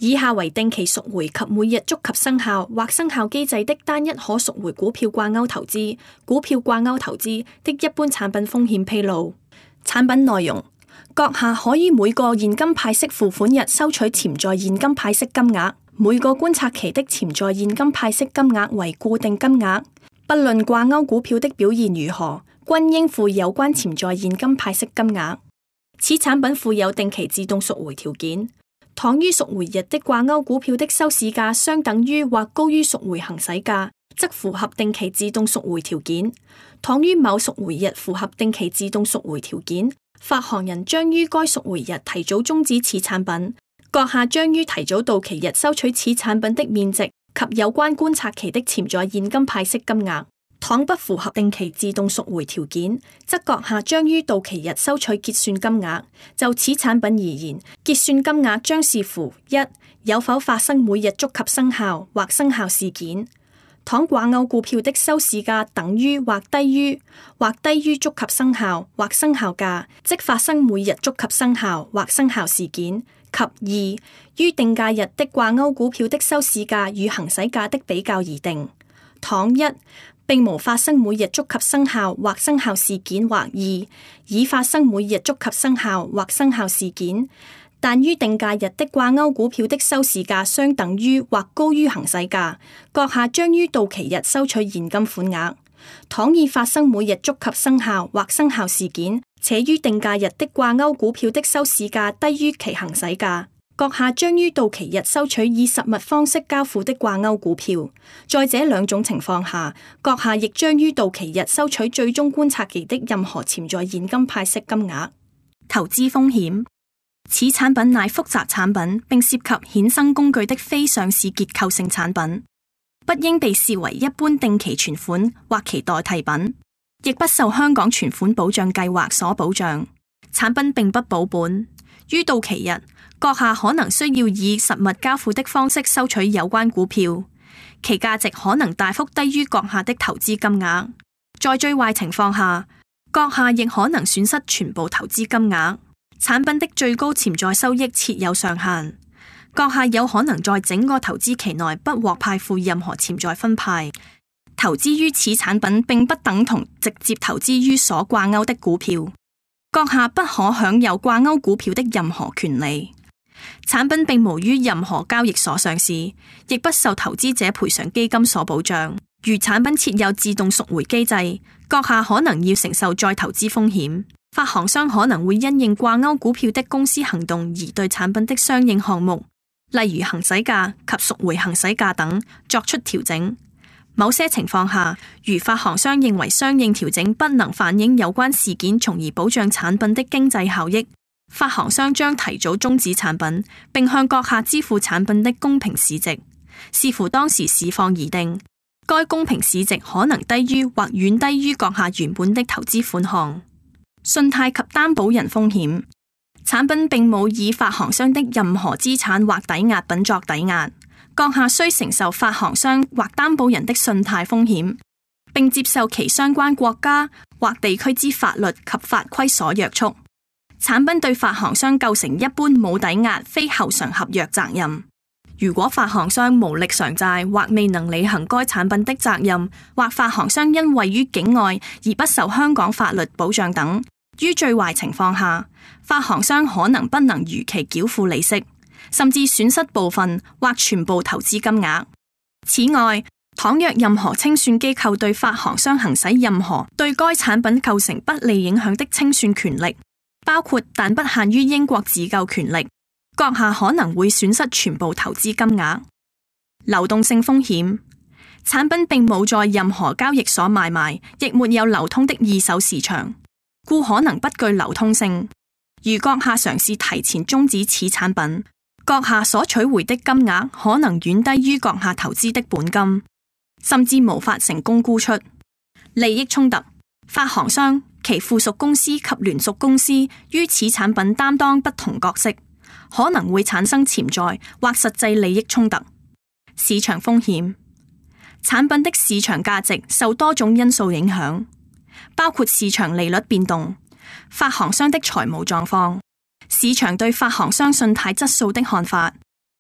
以下為定期贖回及每日觸及生效或生效機制的單一可贖回股票掛鈎投資、股票掛鈎投資的一般產品風險披露。產品內容：閣下可於每個現金派息付款日收取潛在現金派息金額，每個觀察期的潛在現金派息金額為固定金額，不論掛鈎股票的表現如何，均應付有關潛在現金派息金額。此產品附有定期自動贖回條件。倘於贖回日的掛鈎股票的收市價相等於或高於贖回行使價，則符合定期自動贖回條件。倘於某贖回日符合定期自動贖回條件，發行人將於該贖回日提早終止此產品。閣下將於提早到期日收取此產品的面值及有關觀察期的潛在現金派息金額。倘不符合定期自動贖回條件，則閣下將於到期日收取結算金額。就此產品而言，結算金額將視乎一有否發生每日觸及生效或生效事件。倘掛鈎股票的收市價等於或低於觸及生效或生效價，即發生每日觸及生效或生效事件。及二於定價日的掛鈎股票的收市價與行使價的比較而定。倘一並無發生每日觸及生效或生效事件，或二已發生每日觸及生效或生效事件，但於定價日的掛鈎股票的收市價相等於或高於行使價，閣下將於到期日收取現金款額。倘已發生每日觸及生效或生效事件，且於定價日的掛鈎股票的收市價低於其行使價，閣下將於到期日收取以實物方式交付的掛鈎股票。在這兩種情況下，閣下亦將於到期日收取最終觀察期的任何潛在現金派息金額。投資風險：此產品乃複雜產品，並涉及衍生工具的非上市結構性產品，不應被視為一般定期存款或其代替品，亦不受香港存款保障計劃所保障。產品並不保本，於到期日，閣下可能需要以實物交付的方式收取有關股票，其價值可能大幅低於閣下的投資金額。在最壞情況下，閣下亦可能損失全部投資金額。產品的最高潛在收益設有上限，閣下有可能在整個投資期內不獲派付任何潛在分派。投資於此產品並不等同直接投資於所掛鈎的股票，閣下不可享有掛鈎股票的任何權利。產品並無於任何交易所上市，亦不受投資者賠償基金所保障。如產品設有自動贖回機制，閣下可能要承受再投資風險。發行商可能會因應掛鈎股票的公司行動而對產品的相應項目，例如行使價及贖回行使價等作出調整。某些情況下，如發行商認為相應調整不能反映有關事件，從而保障產品的經濟效益，發行商將提早終止產品，並向閣下支付產品的公平市值，視乎當時市況而定。該公平市值可能低於或遠低於閣下原本的投資款項。信貸及擔保人風險：產品並冇以發行商的任何資產或抵押品作抵押，閣下需承受發行商或擔保人的信貸風險，並接受其相關國家或地區之法律及法規所約束。產品對發行商構成一般冇抵押非後償合約責任。如果發行商無力償債或未能履行該產品的責任，或發行商因位於境外而不受香港法律保障等，於最壞情況下，發行商可能不能如期繳付利息，甚至損失部分或全部投資金額。此外，倘若任何清算機構對發行商行使任何對該產品構成不利影響的清算權力，包括但不限於英國自救權力，閣下可能會損失全部投資金額。流動性風險：產品並冇在任何交易所買賣，亦沒有流通的二手市場，故可能不具流通性。如閣下嘗試提前終止此產品，閣下所取回的金額可能遠低於閣下投資的本金，甚至無法成功沽出。利益衝突：發行商、其附屬公司及聯屬公司於此產品擔當不同角色，可能會產生潛在或實際利益衝突。市場風險：產品的市場價值受多種因素影響，包括市場利率變動、發行商的財務狀況、市場對發行商信貸質素的看法、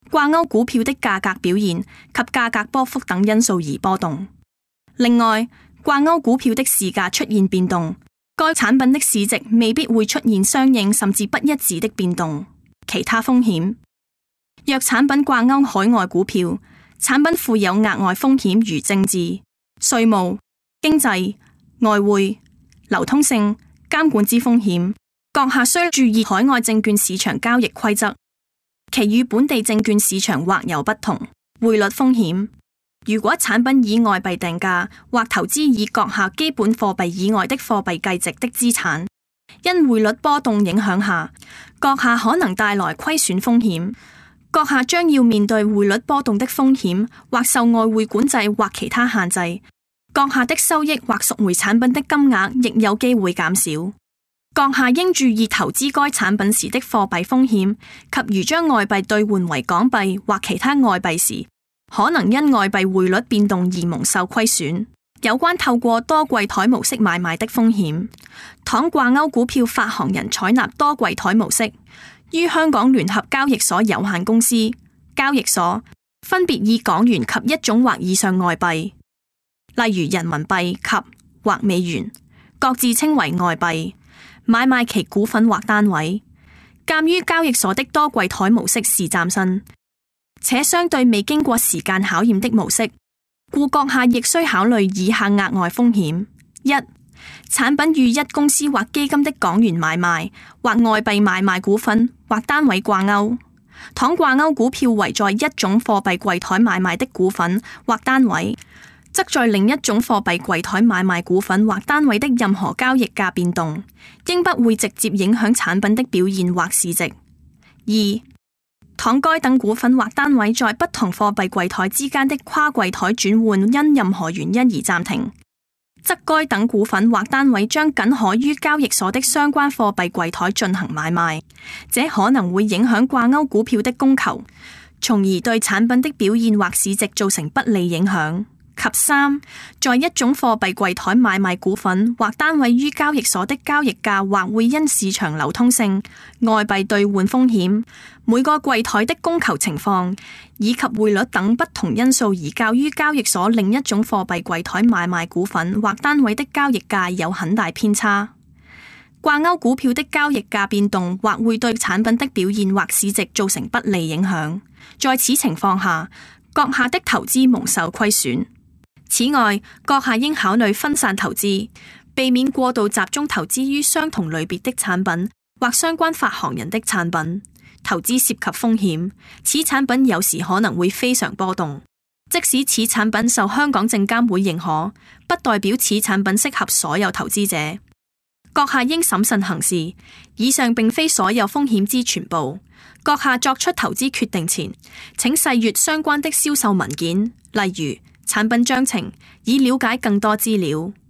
掛鈎股票的價格表現及價格波幅等因素而波動。另外，掛鈎股票的市價出現變動，該產品的市值未必會出現相應甚至不一致的變動。其他風險，若產品掛鈎海外股票，產品附有額外風險如政治、稅務、經濟、外匯、流通性、監管之風險，閣下需注意海外證券市場交易規則，其與本地證券市場或有不同。匯率風險，如果產品以外幣定價或投資以閣下基本貨幣以外的貨幣計值的資產，因匯率波動影響下，閣下可能帶來虧損風險。閣下將要面對匯率波動的風險，或受外匯管制或其他限制。閣下的收益或贖回產品的金額亦有機會減少。閣下應注意投資該產品時的貨幣風險，及如將外幣兌換為港幣或其他外幣時，可能因外幣匯率變動而蒙受虧損。有關透過多櫃台模式買賣的風險，倘掛鈎股票發行人採納多櫃台模式，於香港聯合交易所有限公司交易所分別以港元及一種或以上外幣，例如人民幣及或美元，各自稱為外幣，買賣其股份或單位。鑒於交易所的多櫃台模式是嶄新且相對未經過時間考驗的模式，故閣下亦需考慮以下額外風險：一、產品與一公司或基金的港元買賣或外幣買賣股份或單位掛鈎，倘掛鈎股票為在一種貨幣櫃台買賣的股份或單位，則在另一種貨幣櫃台買賣股份或單位的任何交易價變動，應不會直接影響產品的表現或市值。二、倘該等股份或單位在不同貨幣櫃台之間的跨櫃台轉換因任何原因而暫停，則該等股份或單位將僅可於交易所的相關貨幣櫃台進行買賣，這可能會影響掛鈎股票的供求，從而對產品的表現或市值造成不利影響。及三，在一種貨幣櫃台買賣股份或單位於交易所的交易價或會因市場流通性、外幣兌換風險、每個櫃台的供求情況以及匯率等不同因素而較於交易所另一種貨幣櫃台買賣股份或單位的交易價有很大偏差。掛鈎股票的交易價變動或會對產品的表現或市值造成不利影響，在此情況下，閣下的投資蒙受虧損。此外，閣下應考慮分散投資，避免過度集中投資於相同類別的產品或相關發行人的產品。投資涉及風險，此產品有時可能會非常波動。即使此產品受香港證監會認可，不代表此產品適合所有投資者。閣下應審慎行事，以上並非所有風險之全部。閣下作出投資決定前，請細閱相關的銷售文件，例如產品章程，以了解更多資料。